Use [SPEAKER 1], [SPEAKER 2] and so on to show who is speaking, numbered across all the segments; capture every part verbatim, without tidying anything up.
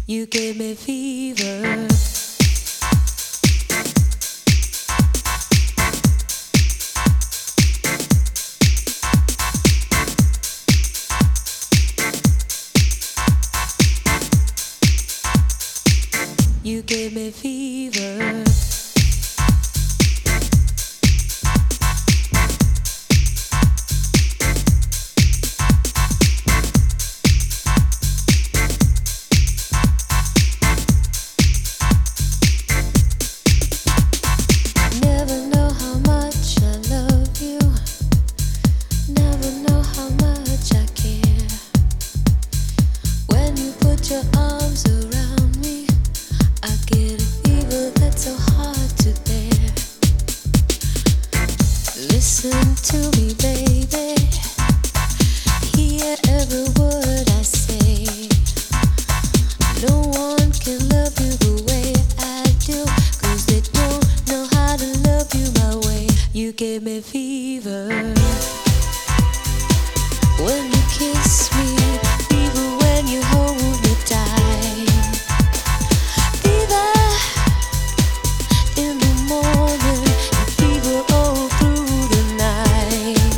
[SPEAKER 1] You gave me fever. You gave me fever. Listen to me, baby. Hear every word I say. No one can love you the way I do, 'cause they don't know how to love you my way. You gave me fever when you kiss me, fever when you hold me tight, fever in the morning, fever all through the night.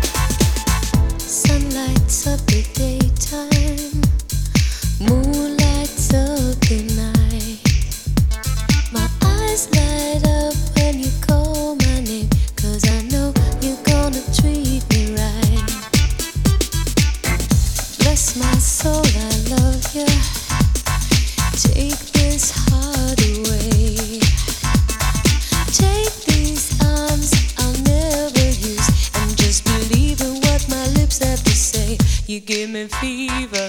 [SPEAKER 1] Sun lights up the daytime, moon lights up the night. My eyes light up when you call my name, 'cause I know you're gonna treat me right. Bless my soul, I love you. Take this heart away. Take these arms I'll never use, and just believe in what my lips have to say. You give me fever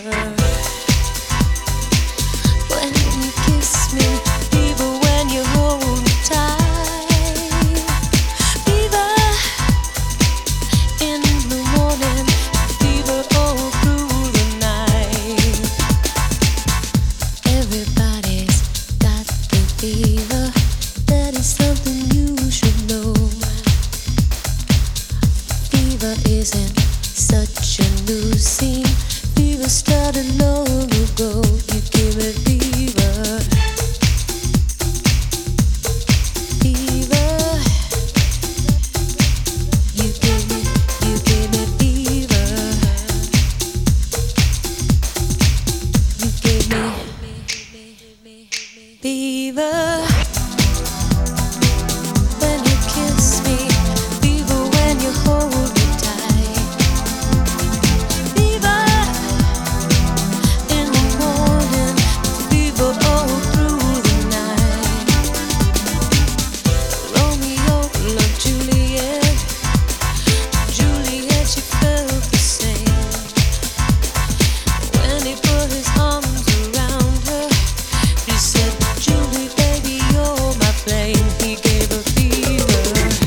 [SPEAKER 1] when you kiss me, fever when you hold me tight, fever in the morning, fever all through the night. Everybody's got the fever. That is something you should know. Fever isn't such a new scene. Fever started long ago. You give me fever, fever. You give me, you give me fever. You give me fever. When you kiss me, fever when you hold me tight, fever in the morning, fever all through the night. Romeo loved Juliet, Juliet she felt the same. When he put his arms around her, he said, Julie, baby, you're my flame. He gave her fever.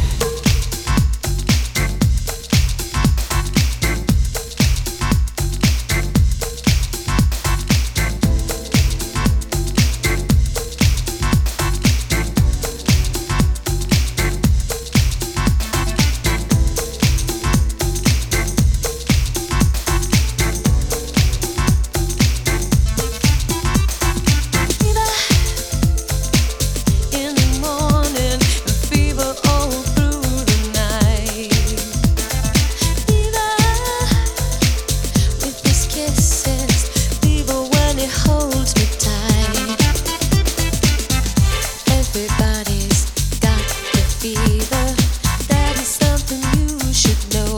[SPEAKER 1] In the morning, fever all through the night, fever with his kisses, fever when he holds me tight. Everybody's got the fever. That is something you should know.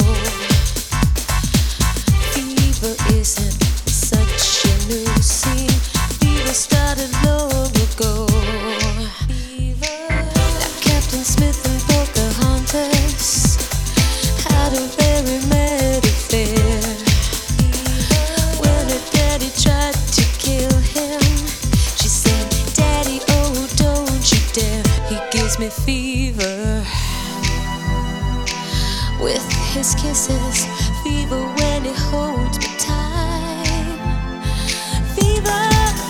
[SPEAKER 1] Fever isn't such a new scene. Fever started long ago. Fever, like Captain Smith and Pocahontas had a very mad affair. When her daddy tried to kill him, she said, Daddy, oh, don't you dare. He gives me fever with his kisses, fever when he holds me tight, fever,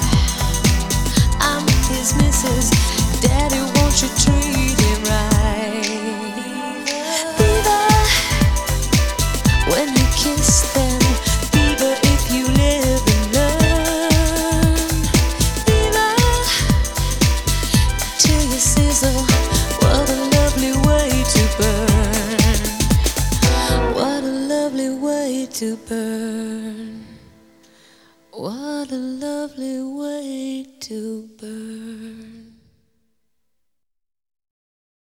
[SPEAKER 1] I'm his missus. Daddy, won't you treat him right? Fever when you kiss them, fever if you live and learn, What a lovely way to burn.